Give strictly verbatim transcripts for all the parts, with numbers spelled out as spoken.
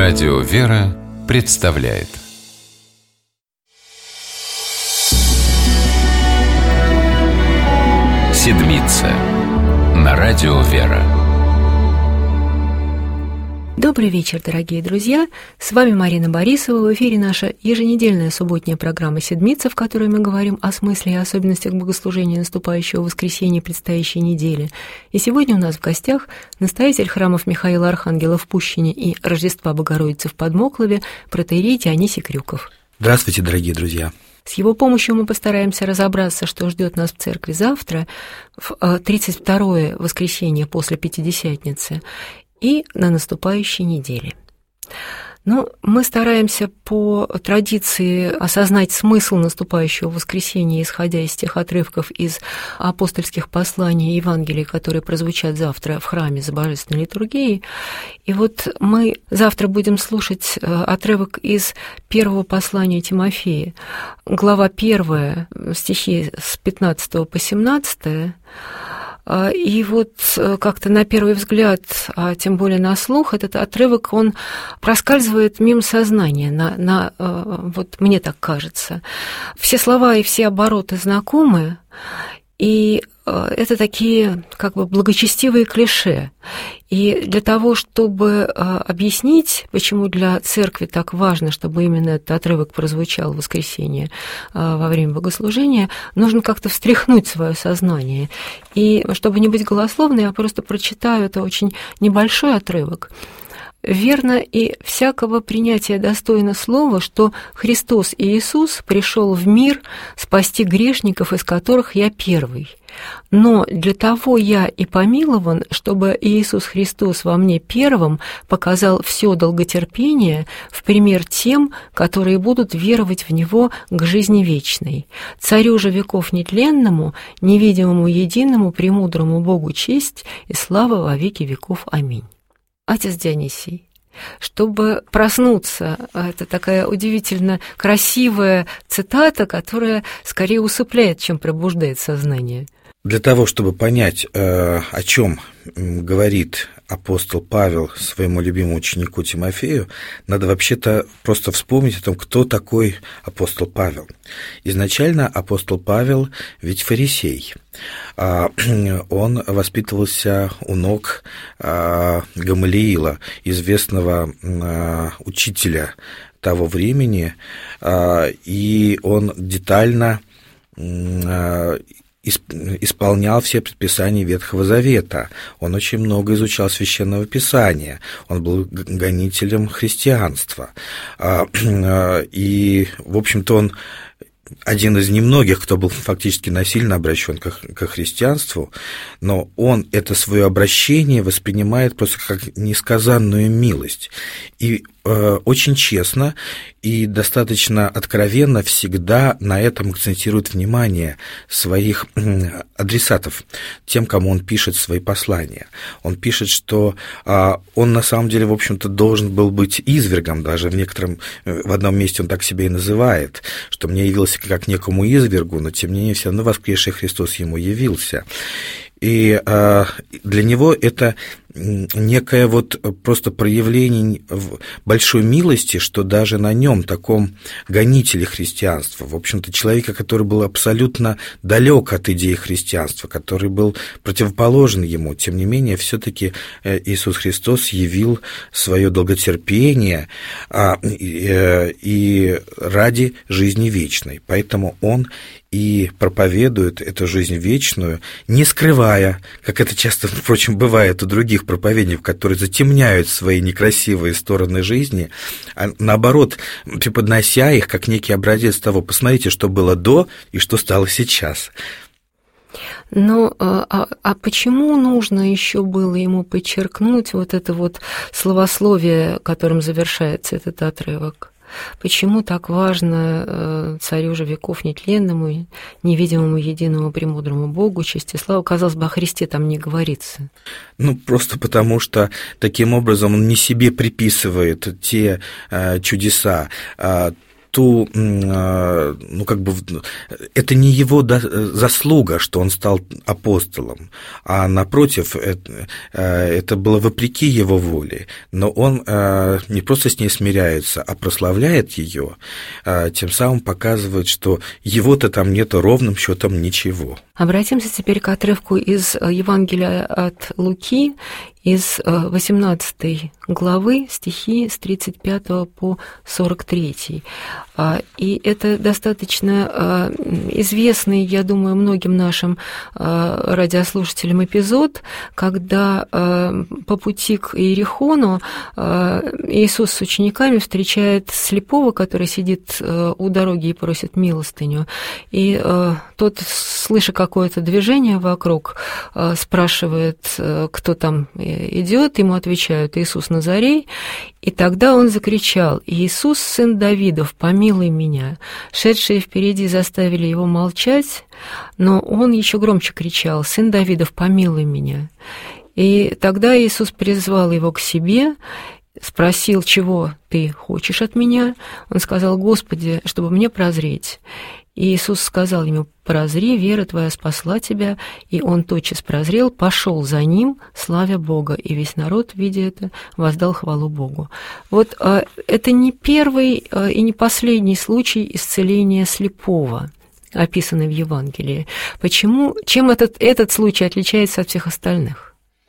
Радио «Вера» представляет «Седмица» на Радио «Вера». Добрый вечер, дорогие друзья! С вами Марина Борисова. В эфире наша еженедельная субботняя программа «Седмица», в которой мы говорим о смысле и особенностях богослужения наступающего воскресенья предстоящей недели. И сегодня у нас в гостях настоятель храмов Михаила Архангела в Пущине и Рождества Богородицы в Подмоклове протоиерей Дионисий Крюков. Здравствуйте, дорогие друзья! С его помощью мы постараемся разобраться, что ждет нас в церкви завтра, в тридцать второе воскресенье после Пятидесятницы, и на наступающей неделе. Ну, мы стараемся по традиции осознать смысл наступающего воскресенья, исходя из тех отрывков из апостольских посланий и Евангелий, которые прозвучат завтра в храме за Божественной литургией. И вот мы завтра будем слушать отрывок из первого послания Тимофея, глава первая, стихи с пятнадцатого по семнадцатое. И вот как-то на первый взгляд, а тем более на слух, этот отрывок, он проскальзывает мимо сознания, на, на, вот мне так кажется. Все слова и все обороты знакомы, и это такие как бы благочестивые клише. И для того, чтобы объяснить, почему для церкви так важно, чтобы именно этот отрывок прозвучал в воскресенье во время богослужения, нужно как-то встряхнуть свое сознание. И чтобы не быть голословной, я просто прочитаю, это очень небольшой отрывок. «Верно и всякого принятия достойно слова, что Христос Иисус пришел в мир спасти грешников, из которых я первый. Но для того я и помилован, чтобы Иисус Христос во мне первым показал все долготерпение в пример тем, которые будут веровать в Него к жизни вечной. Царю же веков нетленному, невидимому единому, премудрому Богу честь и слава во веки веков. Аминь». Отец Дионисий, чтобы проснуться, это такая удивительно красивая цитата, которая скорее усыпляет, чем пробуждает сознание. Для того, чтобы понять, о чем говорит апостол Павел своему любимому ученику Тимофею, надо вообще-то просто вспомнить о том, кто такой апостол Павел. Изначально апостол Павел ведь фарисей. Он воспитывался у ног Гамалиила, известного учителя того времени, и он детально исполнял все предписания Ветхого Завета. Он очень много изучал Священного Писания. Он был гонителем христианства. И, в общем-то, он один из немногих, кто был фактически насильно обращен ко, ко христианству, но он это свое обращение воспринимает просто как несказанную милость. И э, очень честно и достаточно откровенно всегда на этом акцентирует внимание своих адресатов, тем, кому он пишет свои послания. Он пишет, что э, он на самом деле, в общем-то, должен был быть извергом, даже в некотором, в одном месте он так себя и называет, что мне явился как некому извергу, но тем не менее все равно воскресший Христос ему явился. И э, для него это некое вот просто проявление большой милости, что даже на нем, таком гонителе христианства, в общем-то, человека, который был абсолютно далек от идеи христианства, который был противоположен ему, тем не менее, все-таки Иисус Христос явил свое долготерпение а, и, и ради жизни вечной. Поэтому он и проповедует эту жизнь вечную, не скрывая, как это часто, впрочем, бывает у других проповедников, которые затемняют свои некрасивые стороны жизни, а наоборот, преподнося их как некий образец того, посмотрите, что было до и что стало сейчас. Но а, а почему нужно еще было ему подчеркнуть вот это вот словословие, которым завершается этот отрывок? Почему так важно царю же веков нетленному, невидимому, единому, премудрому Богу, честь и слава? Казалось бы, о Христе там не говорится. Ну, просто потому, что таким образом он не себе приписывает те чудеса, ту, ну, как бы, это не его заслуга, что он стал апостолом, а напротив, это, это было вопреки его воле, но он не просто с ней смиряется, а прославляет ее, тем самым показывает, что его-то там нету ровным счетом ничего. Обратимся теперь к отрывку из Евангелия от Луки, из восемнадцатой главы, стихи с тридцать пятого по сорок третий. И это достаточно известный, я думаю, многим нашим радиослушателям эпизод, когда по пути к Иерихону Иисус с учениками встречает слепого, который сидит у дороги и просит милостыню. И тот, слыша какое-то движение вокруг, спрашивает, кто там идет, ему отвечают: Иисус Назарей. И тогда он закричал: «Иисус, сын Давидов, помилуй меня». Шедшие впереди заставили его молчать, но он еще громче кричал: «Сын Давидов, помилуй меня». И тогда Иисус призвал его к себе, спросил: «Чего ты хочешь от меня?» Он сказал: «Господи, чтобы мне прозреть». И Иисус сказал ему: «Прозри, вера твоя спасла тебя». И он тотчас прозрел, пошел за ним, славя Бога, и весь народ, видя это, воздал хвалу Богу. Вот это не первый и не последний случай исцеления слепого, описанный в Евангелии. Почему? Чем этот, этот случай отличается от всех остальных?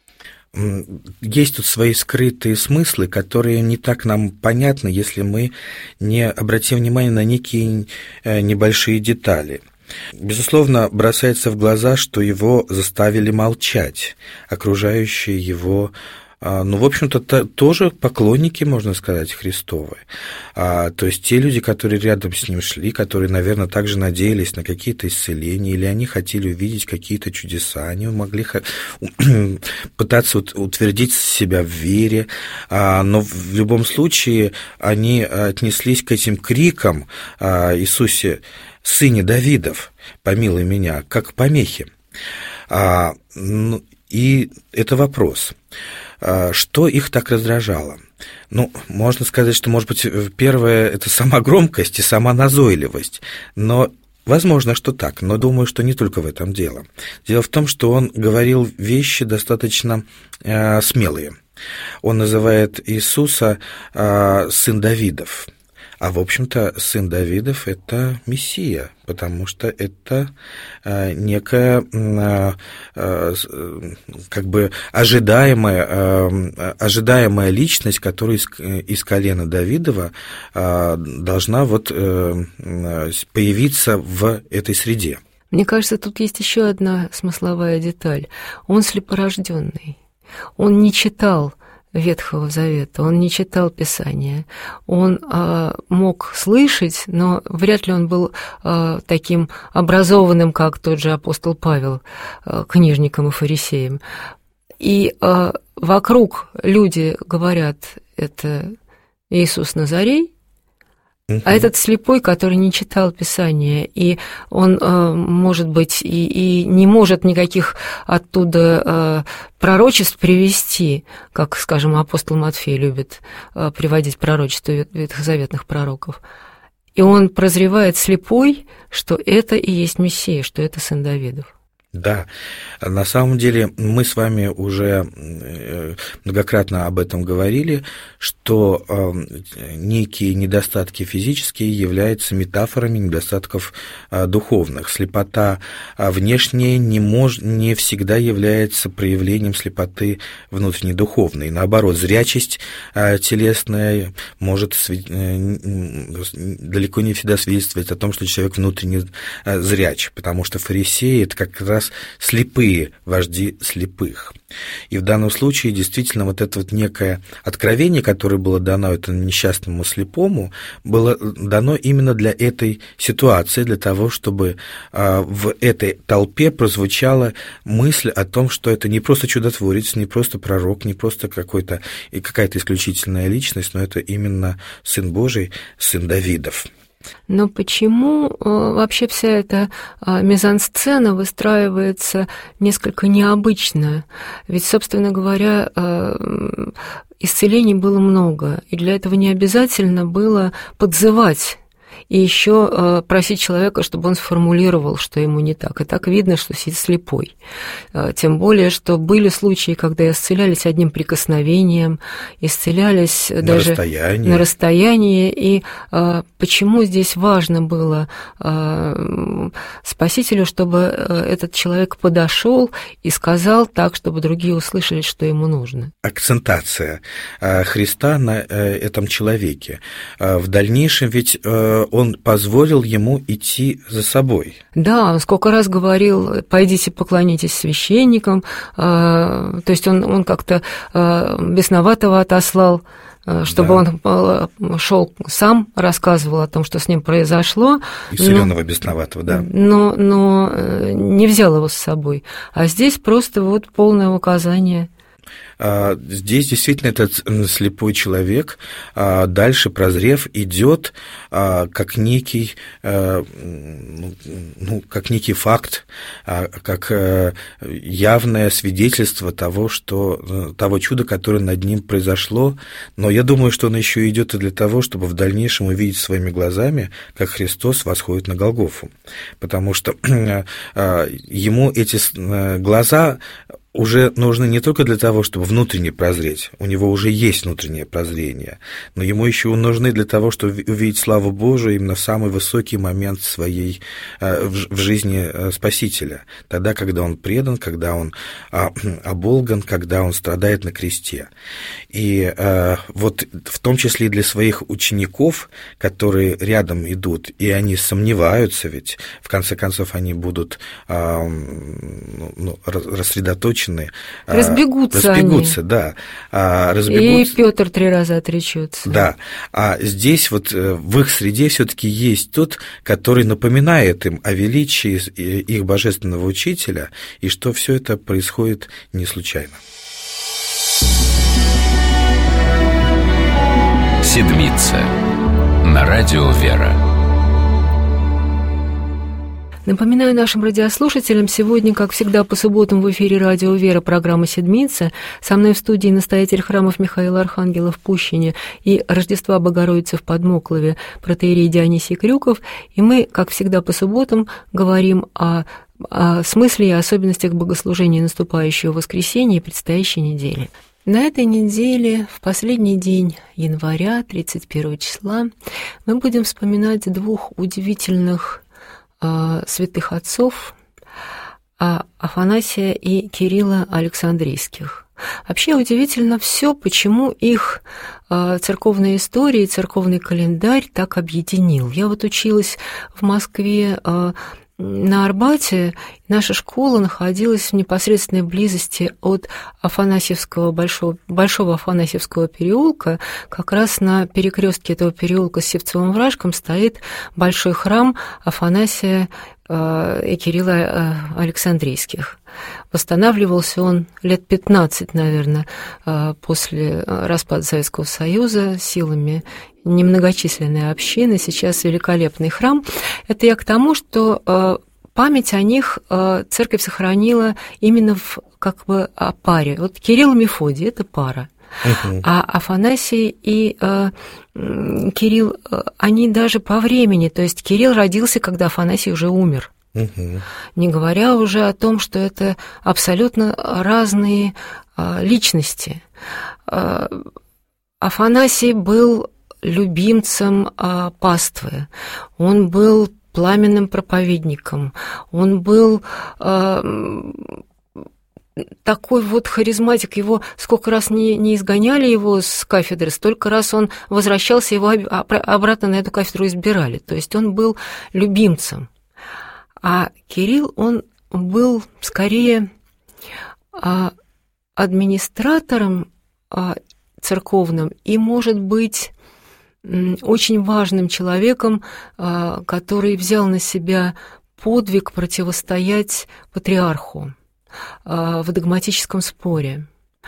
Есть тут свои скрытые смыслы, которые не так нам понятны, если мы не обратим внимание на некие небольшие детали. Безусловно, бросается в глаза, что его заставили молчать, окружающие его, ну, в общем-то, тоже поклонники, можно сказать, Христовы. То есть те люди, которые рядом с ним шли, которые, наверное, также надеялись на какие-то исцеления, или они хотели увидеть какие-то чудеса, они могли пытаться утвердить себя в вере, но в любом случае они отнеслись к этим крикам: «Иисусе, сыне Давидов, помилуй меня», как к помехе. И это вопрос. Что их так раздражало? Ну, можно сказать, что, может быть, первое – это сама громкость и сама назойливость, но возможно, что так, но думаю, что не только в этом дело. Дело в том, что он говорил вещи достаточно э, смелые. Он называет Иисуса э, сын Давидов. А, в общем-то, сын Давидов – это Мессия, потому что это некая как бы ожидаемая, ожидаемая личность, которая из, из колена Давидова должна вот появиться в этой среде. Мне кажется, тут есть еще одна смысловая деталь. Он слепорожденный, он не читал Ветхого Завета, он не читал Писания, он а, мог слышать, но вряд ли он был а, таким образованным, как тот же апостол Павел, а, книжником и фарисеем. И а, вокруг люди говорят: это Иисус Назарей, а этот слепой, который не читал Писания, и он, может быть, и, и не может никаких оттуда пророчеств привести, как, скажем, апостол Матфей любит приводить пророчества ветхозаветных пророков. И он прозревает слепой, что это и есть Мессия, что это сын Давидов. Да, на самом деле мы с вами уже многократно об этом говорили, что некие недостатки физические являются метафорами недостатков духовных. Слепота внешняя не, мож, не всегда является проявлением слепоты внутренней духовной. Наоборот, зрячесть телесная может далеко не всегда свидетельствовать о том, что человек внутренне зряч, потому что фарисеи – это как раз слепые вожди слепых. И в данном случае действительно вот это вот некое откровение, которое было дано этому несчастному слепому, было дано именно для этой ситуации, для того, чтобы в этой толпе прозвучала мысль о том, что это не просто чудотворец, не просто пророк, не просто какой-то, какая-то исключительная личность, но это именно Сын Божий, Сын Давидов. Но почему вообще вся эта мизансцена выстраивается несколько необычно? Ведь, собственно говоря, исцелений было много, и для этого не обязательно было подзывать и еще просить человека, чтобы он сформулировал, что ему не так. И так видно, что сидит слепой. Тем более, что были случаи, когда исцелялись одним прикосновением, исцелялись на даже расстоянии. на расстоянии. И почему здесь важно было Спасителю, чтобы этот человек подошел и сказал так, чтобы другие услышали, что ему нужно. Акцентация Христа на этом человеке. В дальнейшем ведь он позволил ему идти за собой. Да, он сколько раз говорил: пойдите поклонитесь священникам, то есть он, он как-то бесноватого отослал, чтобы да. он шел сам, рассказывал о том, что с ним произошло. Исцелённого бесноватого, да. Но, но не взял его с собой. А здесь просто вот полное указание. Здесь действительно этот слепой человек, дальше прозрев, идет как некий, ну, как некий факт, как явное свидетельство того, что, того чуда, которое над ним произошло. Но я думаю, что он еще идет и для того, чтобы в дальнейшем увидеть своими глазами, как Христос восходит на Голгофу. Потому что ему эти глаза уже нужны не только для того, чтобы внутренне прозреть, у него уже есть внутреннее прозрение, но ему еще нужны для того, чтобы увидеть славу Божию именно в самый высокий момент своей, в жизни Спасителя, тогда, когда он предан, когда он оболган, когда он страдает на кресте. И вот в том числе и для своих учеников, которые рядом идут, и они сомневаются, ведь в конце концов они будут ну, рассредоточены, разбегутся, разбегутся, они. да, разбегутся. И Петр три раза отречется. Да, а здесь вот в их среде все-таки есть тот, который напоминает им о величии их божественного учителя, и что все это происходит не случайно. Седмица на радио «Вера». Напоминаю нашим радиослушателям, сегодня, как всегда, по субботам в эфире радио «Вера» программа «Седмица». Со мной в студии настоятель храмов Михаила Архангела в Пущине и Рождества Богородицы в Подмоклове протоиерей Дионисий Крюков. И мы, как всегда, по субботам говорим о, о смысле и особенностях богослужения наступающего воскресенья и предстоящей недели. На этой неделе, в последний день января, тридцать первого числа, мы будем вспоминать двух удивительных святых отцов Афанасия и Кирилла Александрийских. Вообще удивительно все, почему их церковная история и церковный календарь так объединил. Я вот училась в Москве на Арбате. Наша школа находилась в непосредственной близости от Афанасьевского большого, большого Афанасьевского переулка. Как раз на перекрестке этого переулка с Сивцевым вражком стоит большой храм Афанасия и Кирилла Александрийских. Восстанавливался он лет пятнадцать, наверное, после распада Советского Союза силами немногочисленной общины. Сейчас великолепный храм. Это я к тому, что память о них церковь сохранила именно в как бы о паре. Вот Кирилл и Мефодий – это пара. Uh-huh. А Афанасий и э, Кирилл, они даже по времени, то есть Кирилл родился, когда Афанасий уже умер. Uh-huh. Не говоря уже о том, что это абсолютно разные э, личности. Э, Афанасий был любимцем э, паствы, он был пламенным проповедником, он был... Э, такой вот харизматик, его сколько раз не, не изгоняли его с кафедры, столько раз он возвращался, его обратно на эту кафедру избирали. То есть он был любимцем. А Кирилл, он был скорее администратором церковным и, может быть, очень важным человеком, который взял на себя подвиг противостоять патриарху в догматическом споре.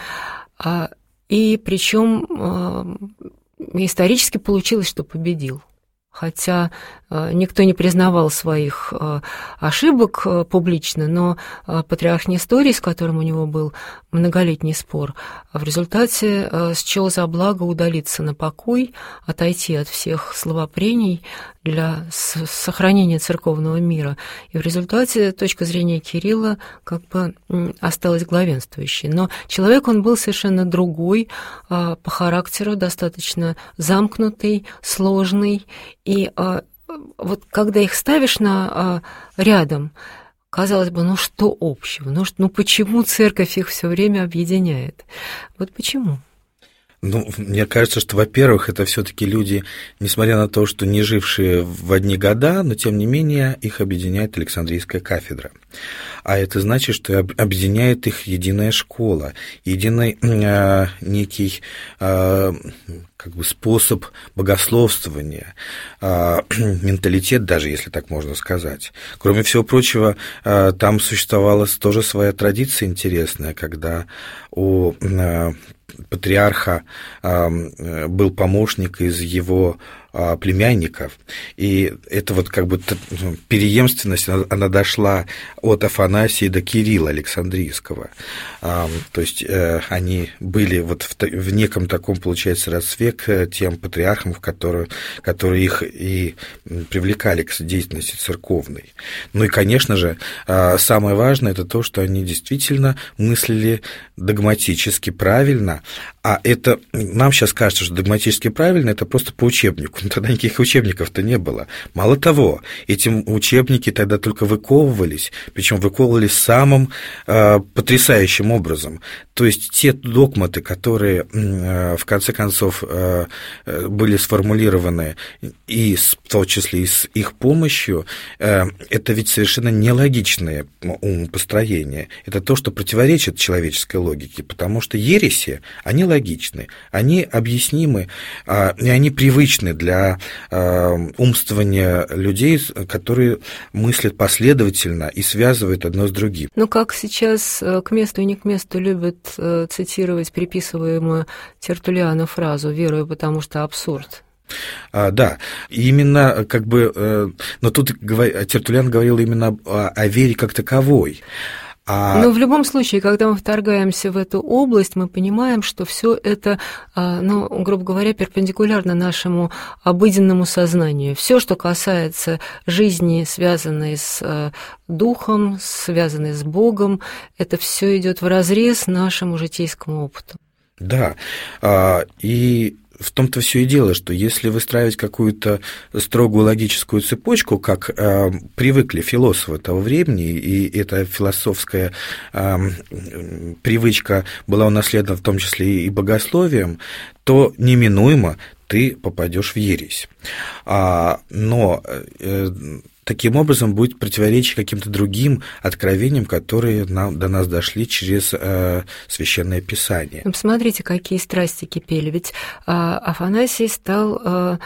И причем исторически получилось, что победил. Хотя никто не признавал своих ошибок публично, но патриарх Несторий, с которым у него был многолетний спор, в результате счел за благо удалиться на покой, отойти от всех словопрений, для сохранения церковного мира. И в результате точка зрения Кирилла как бы осталась главенствующей. Но человек он был совершенно другой, по характеру достаточно замкнутый, сложный. И вот когда их ставишь на, рядом, казалось бы, ну что общего? Ну, ну почему церковь их все время объединяет? Вот почему? Ну, мне кажется, что, во-первых, это все-таки люди, несмотря на то, что не жившие в одни года, но, тем не менее, их объединяет Александрийская кафедра. А это значит, что объединяет их единая школа, единый э, некий э, как бы способ богословствования, э, менталитет даже, если так можно сказать. Кроме всего прочего, э, там существовала тоже своя традиция интересная, когда у э, патриарха э, был помощник из его э, племянников, и это вот как бы преемственность, она, она дошла от Афанасия до Кирилла Александрийского. Э, то есть э, они были вот в, в неком таком, получается, родстве к тем патриархам, в которые, которые их и привлекали к деятельности церковной. Ну и, конечно же, э, самое важное – это то, что они действительно мыслили догматически правильно. А это нам сейчас кажется, что догматически правильно, это просто по учебнику. Но тогда никаких учебников-то не было. Мало того, эти учебники тогда только выковывались, причем выковывались самым э, потрясающим образом. То есть те догматы, которые э, в конце концов э, были сформулированы, и в том числе и с их помощью, э, это ведь совершенно нелогичные умопостроения. Это то, что противоречит человеческой логике, потому что ереси, они логичны, они объяснимы, и они привычны для умствования людей, которые мыслят последовательно и связывают одно с другим. Ну, как сейчас к месту и не к месту любят цитировать приписываемую Тертуллиану фразу «верую, потому что абсурд». А, да, именно как бы, но тут Тертуллиан говорил именно о, о вере как таковой. А... Но в любом случае, когда мы вторгаемся в эту область, мы понимаем, что все это, ну, грубо говоря, перпендикулярно нашему обыденному сознанию. Все, что касается жизни, связанной с духом, связанной с Богом, это все идет вразрез нашему житейскому опыту. Да, и в том-то все и дело, что если выстраивать какую-то строгую логическую цепочку, как э, привыкли философы того времени, и эта философская э, привычка была унаследована в том числе и богословием, то неминуемо ты попадешь в ересь. А, но э, таким образом будет противоречие каким-то другим откровениям, которые нам, до нас дошли через э, Священное Писание. Посмотрите, какие страсти кипели. Ведь э, Афанасий стал, э,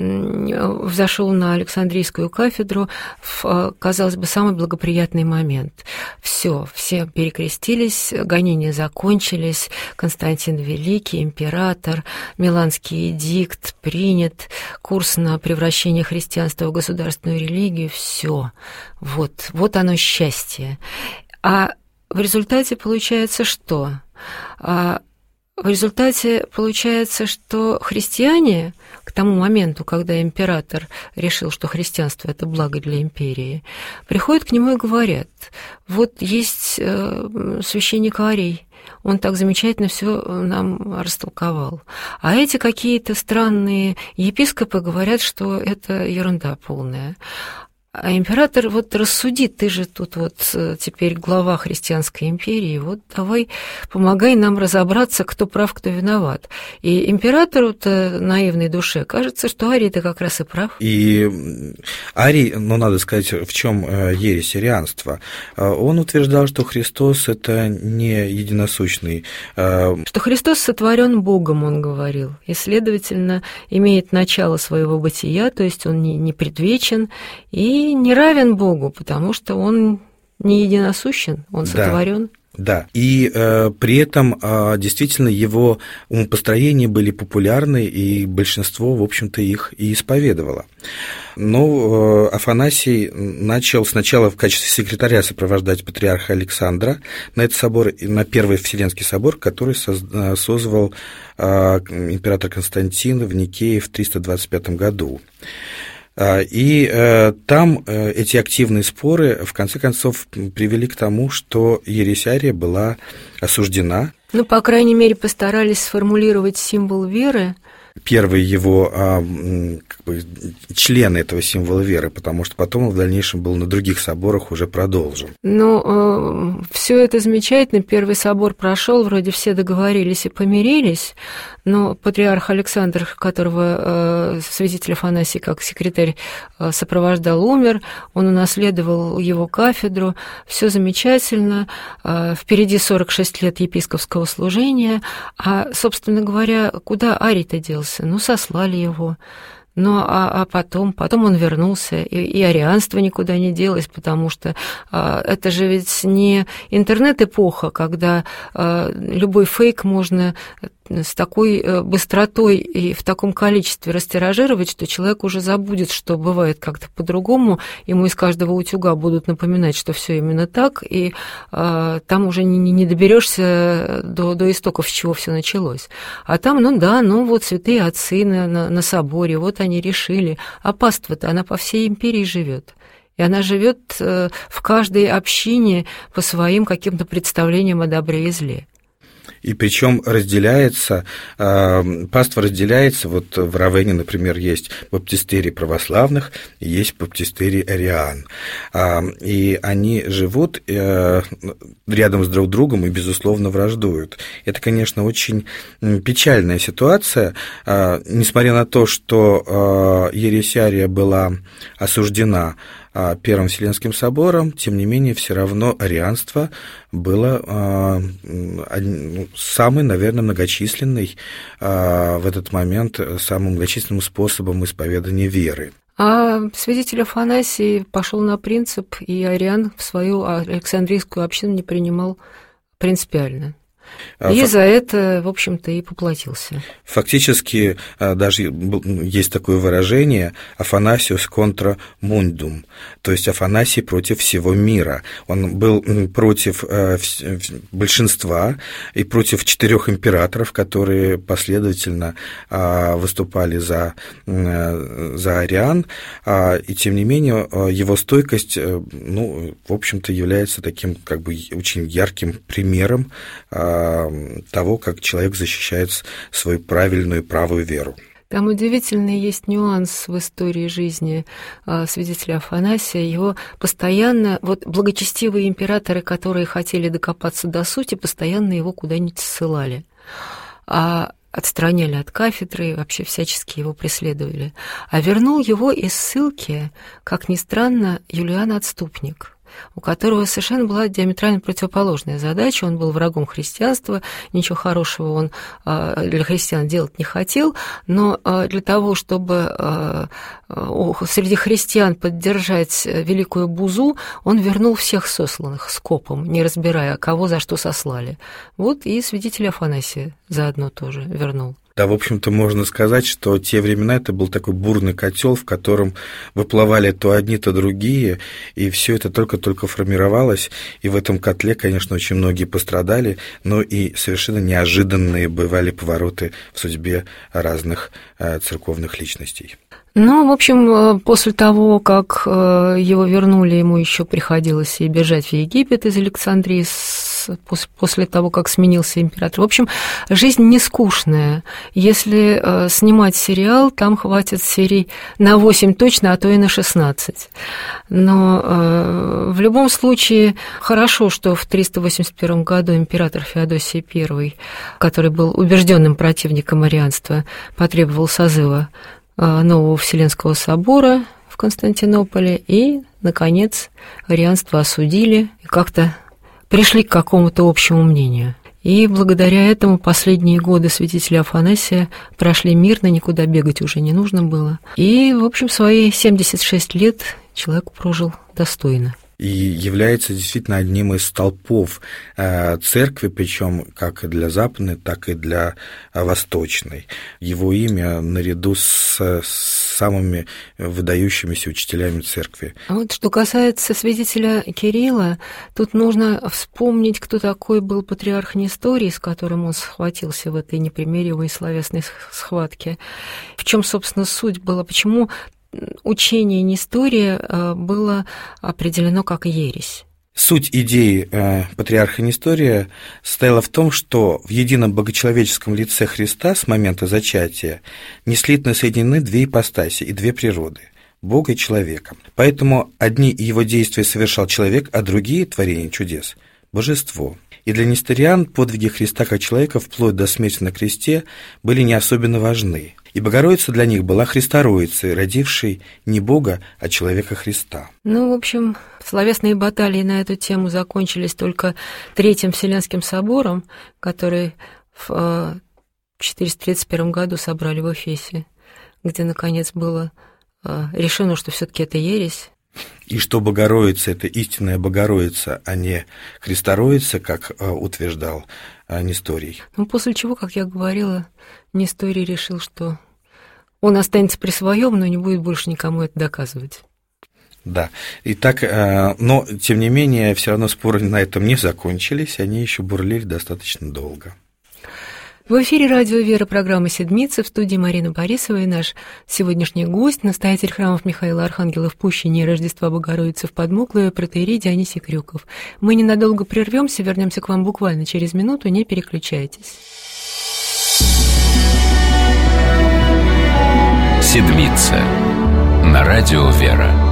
взошел на Александрийскую кафедру в, э, казалось бы, самый благоприятный момент. Все, все перекрестились, гонения закончились, Константин Великий, император, Миланский эдикт принят, курс на превращение христианства в государственную религию. Все, вот, вот оно счастье. А в результате получается что? А в результате получается, что христиане к тому моменту, когда император решил, что христианство – это благо для империи, приходят к нему и говорят: вот есть священник Арий, он так замечательно все нам растолковал. А эти какие-то странные епископы говорят, что это ерунда полная. А император вот рассудит: ты же тут вот теперь глава христианской империи, вот давай помогай нам разобраться, кто прав, кто виноват. И императору-то, наивной душе, кажется, что Арий-то как раз и прав. И Арий, ну, надо сказать, в чем ересь арианства. Он утверждал, что Христос – это не единосущный. Что Христос сотворен Богом, он говорил, и, следовательно, имеет начало своего бытия, то есть он не, не предвечен, и не равен Богу, потому что он не единосущен, он сотворен. Да, да. И э, при этом э, действительно его умопостроения были популярны, и большинство, в общем-то, их и исповедовало. Но э, Афанасий начал сначала в качестве секретаря сопровождать патриарха Александра на этот собор, на Первый Вселенский собор, который соз- созвал э, император Константин в Никее в триста двадцать пятом году. И э, там э, эти активные споры, в конце концов, привели к тому, что ересиария была осуждена. Ну, по крайней мере, постарались сформулировать символ веры. Первые его как бы, члены этого символа веры, потому что потом он в дальнейшем был на других соборах уже продолжен. Ну, э, все это замечательно. Первый собор прошел, вроде все договорились и помирились, но патриарх Александр, которого э, святитель Афанасий как секретарь э, сопровождал, умер, он унаследовал его кафедру, все замечательно, э, впереди сорок шесть лет епископского служения, а, собственно говоря, куда Арий-то делся? Ну, сослали его. Ну, а, а потом, потом он вернулся, и, и арианство никуда не делось, потому что а, это же ведь не интернет-эпоха, когда а, любой фейк можно с такой быстротой и в таком количестве растиражировать, что человек уже забудет, что бывает как-то по-другому, ему из каждого утюга будут напоминать, что все именно так, и а, там уже не, не доберешься до, до истоков, с чего все началось. А там, ну да, ну вот святые отцы на, на, на соборе, вот они решили. А паства-то, она по всей империи живет. И она живет в каждой общине по своим каким-то представлениям о добре и зле. И причем разделяется, паства разделяется, вот в Равенне, например, есть баптистерий православных и есть баптистерий ариан. И они живут рядом с друг другом и, безусловно, враждуют. Это, конечно, очень печальная ситуация, несмотря на то, что ересиария была осуждена Первым Вселенским собором, тем не менее, все равно арианство было э, самый, наверное, многочисленный э, в этот момент, самым многочисленным способом исповедания веры. А святитель Афанасий пошел на принцип, и ариан в свою Александрийскую общину не принимал принципиально. И Фак... за это, в общем-то, и поплатился. Фактически, даже есть такое выражение «Афанасиус контра мундум», то есть Афанасий против всего мира. Он был против большинства и против четырех императоров, которые последовательно выступали за, за ариан, и тем не менее его стойкость, ну, в общем-то, является таким как бы очень ярким примером того, как человек защищает свою правильную и правую веру. Там удивительный есть нюанс в истории жизни святителя Афанасия. Его постоянно, вот благочестивые императоры, которые хотели докопаться до сути, постоянно его куда-нибудь ссылали. А отстраняли от кафедры, вообще всячески его преследовали. А вернул его из ссылки, как ни странно, Юлиан Отступник, у которого совершенно была диаметрально противоположная задача. Он был врагом христианства, ничего хорошего он для христиан делать не хотел, но для того, чтобы среди христиан поддержать великую бузу, он вернул всех сосланных скопом, не разбирая, кого за что сослали. Вот и святителя Афанасия заодно тоже вернул. Да, в общем-то, можно сказать, что те времена это был такой бурный котел, в котором выплывали то одни, то другие, и все это только-только формировалось, и в этом котле, конечно, очень многие пострадали, но и совершенно неожиданные бывали повороты в судьбе разных церковных личностей. Ну, в общем, после того, как его вернули, ему еще приходилось и бежать в Египет из Александрии, после того, как сменился император. В общем, жизнь не скучная. Если снимать сериал, там хватит серий на восемь точно, а то и на шестнадцать. Но в любом случае хорошо, что в триста восемьдесят первом году император Феодосий Первый, который был убежденным противником арианства, потребовал созыва нового Вселенского собора в Константинополе, и, наконец, арианство осудили и как-то пришли к какому-то общему мнению. И благодаря этому последние годы святителя Афанасия прошли мирно, никуда бегать уже не нужно было. И, в общем, свои семьдесят шесть лет человек прожил достойно. И является действительно одним из столпов церкви, причем как для западной, так и для восточной. Его имя наряду с самыми выдающимися учителями церкви. А вот что касается святителя Кирилла, тут нужно вспомнить, кто такой был патриарх Несторий, с которым он схватился в этой непримиримой словесной схватке. В чем, собственно, суть была, почему учение Нестория было определено как ересь. Суть идеи э, патриарха Нестория состояла в том, что в едином богочеловеческом лице Христа с момента зачатия неслитно соединены две ипостаси и две природы – Бога и человека. Поэтому одни его действия совершал человек, а другие – творение чудес – божество. И для несториан подвиги Христа как человека вплоть до смерти на кресте были не особенно важны. И Богородица для них была Христородицей, родившей не Бога, а человека Христа. Ну, в общем, словесные баталии на эту тему закончились только Третьим Вселенским собором, который в четыреста тридцать первом году собрали в Эфесе, где, наконец, было решено, что все-таки это ересь. И что Богородица – это истинная Богородица, а не Христородица, как утверждал Несторий. Ну, после чего, как я говорила, Несторий решил, что он останется при своем, но не будет больше никому это доказывать. Да, и так, но, тем не менее, все равно споры на этом не закончились, они еще бурлили достаточно долго. В эфире радио «Вера», программа «Седмица», в студии Марина Борисова и наш сегодняшний гость, настоятель храмов Михаила Архангела в Пущине и Рождества Богородицы в Подмуклове, протоиерей Дионисий Крюков. Мы ненадолго прервемся, вернемся к вам буквально через минуту, не переключайтесь. «Седмица» на радио «Вера».